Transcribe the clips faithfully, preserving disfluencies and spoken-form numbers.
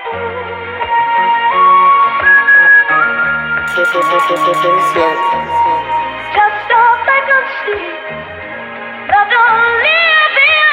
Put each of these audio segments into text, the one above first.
Just stop like I'm sleep. Love don't live here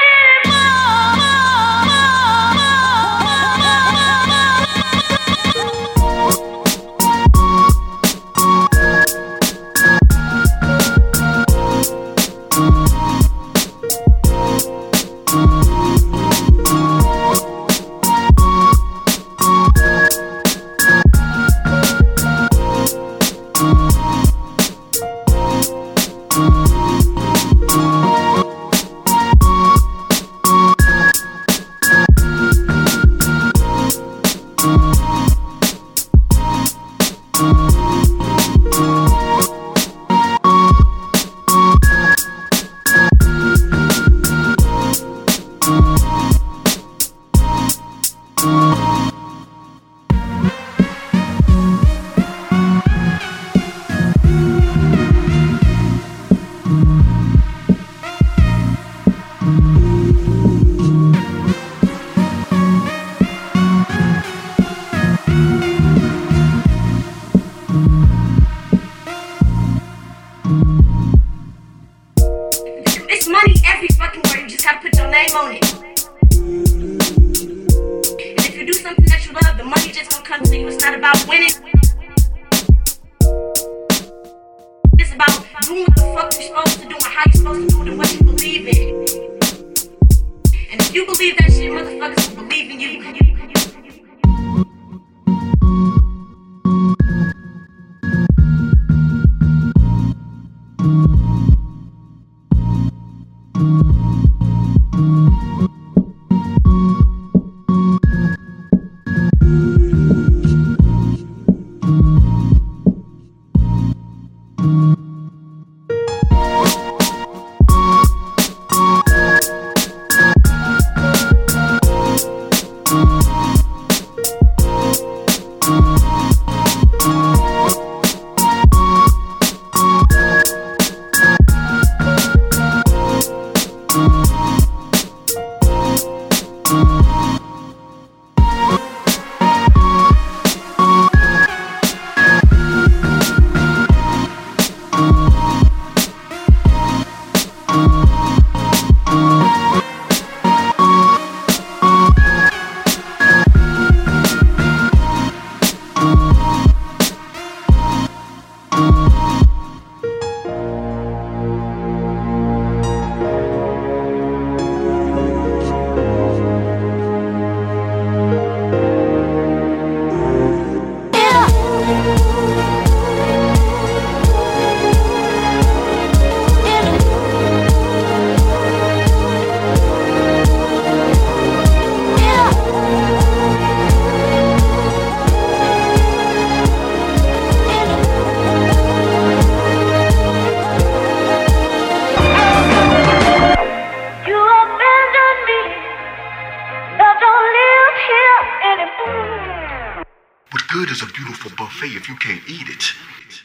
It's money every fucking word, you just have to put your name on it. And if you do something that you love, the money just gonna come to you. It's not about winning. It's about doing what the fuck you're supposed to do and how you're supposed to do it and what you believe in. And if you believe that shit, motherfuckers will believe in you. What good is a beautiful buffet if you can't eat it?